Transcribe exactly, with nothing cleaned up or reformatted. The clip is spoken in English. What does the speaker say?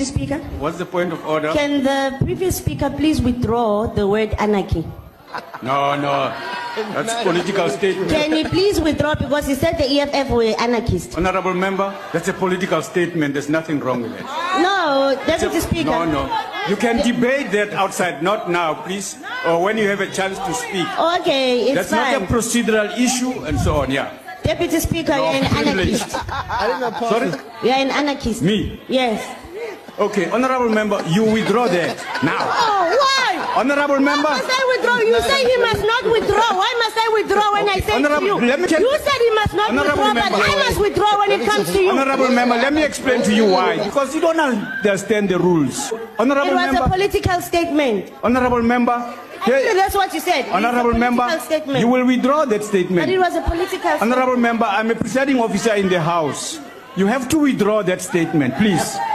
Speaker. What's the point of order? Can the previous speaker please withdraw the word anarchy? No, no. That's a political statement. Can he please withdraw because he said the E F F were anarchists? Honorable member, that's a political statement. There's nothing wrong with it. No, Deputy Speaker. No, no. You can debate that outside, not now, please, or when you have a chance to speak. Okay, it's That's fine. not a procedural issue and so on, yeah. Deputy Speaker, No, you're an privilege. anarchist. Sorry? You're an anarchist. Me? Yes. Okay, honorable member, you withdraw that now. Oh, why? Honorable member. Why must I withdraw? You say he must not withdraw. Why must I withdraw when I say to you? Let me check. You said he must not Honorable withdraw, member. but I must withdraw when it comes to you. Honorable member, let me explain to you why. Because you don't understand the rules. Honorable It was member. a political statement. Honorable member. Actually, that's what you said. Honorable It's a member, political statement. you will withdraw that But it statement. was a political statement. Honorable member, I'm a presiding officer in the House. You have to withdraw that statement, please.